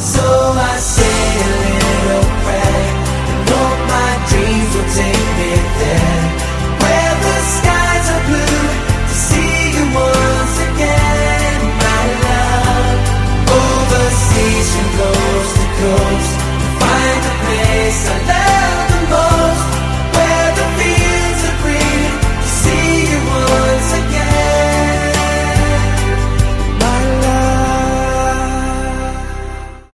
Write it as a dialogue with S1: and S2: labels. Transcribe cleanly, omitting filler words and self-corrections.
S1: So I say a little prayer and hope my dreams will take me there, where the skies are blue, to see you once again, my love. Overseas from coast to coast,